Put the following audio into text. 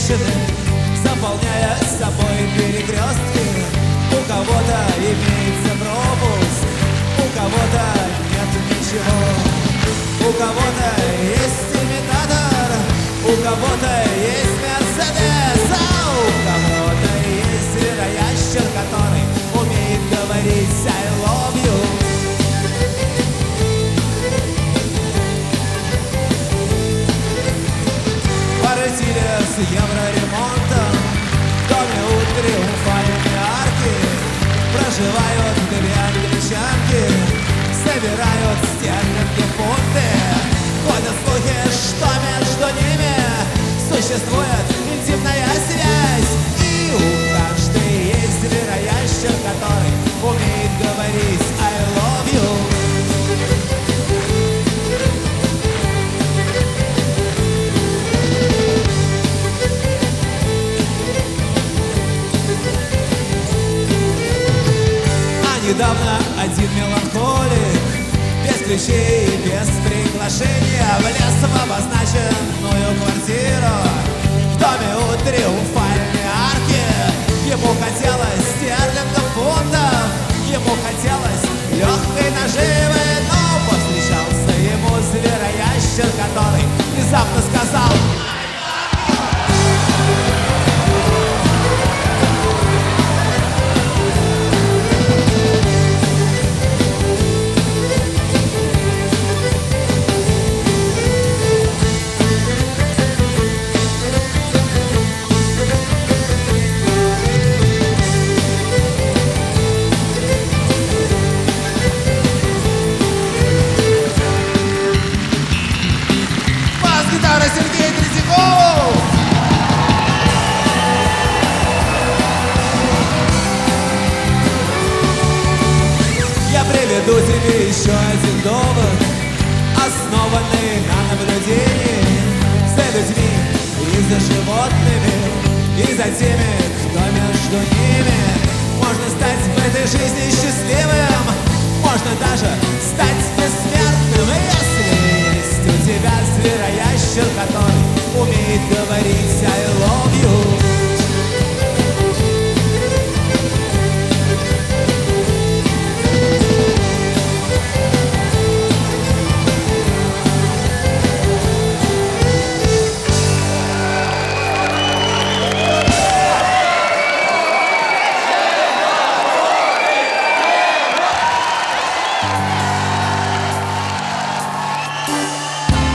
женщины, заполняя собой перекрестки. У кого-то имеется пропуск, у кого-то нет ничего. У кого-то есть имитатор, у кого-то есть Мерседес, а у кого-то есть звероящер, который умеет говорить I love you. В квартире с евроремонтом, в доме у Триумфальной арки проживают две англичанки, собирают стерлинги в фунты. Ходят слухи, что между ними существует интимная связь, и у каждой есть звероящер, который умеет говорить I love you. Недавно один меланхолик, без ключей и без приглашения, влез в обозначенную квартиру в доме у Триумфальной арки. Ему хотелось стерлингов, фунтов, ему хотелось легкой наживы, но повстречался ему звероящер, который внезапно сказал: Сергей Третьяков! Я приведу тебе еще один довод, основанный на наблюдении за людьми и за животными, и за теми, кто между ними. Можно стать в этой жизни счастливым, можно даже стать бессмертным, если есть у тебя звероящер, который умеет говорить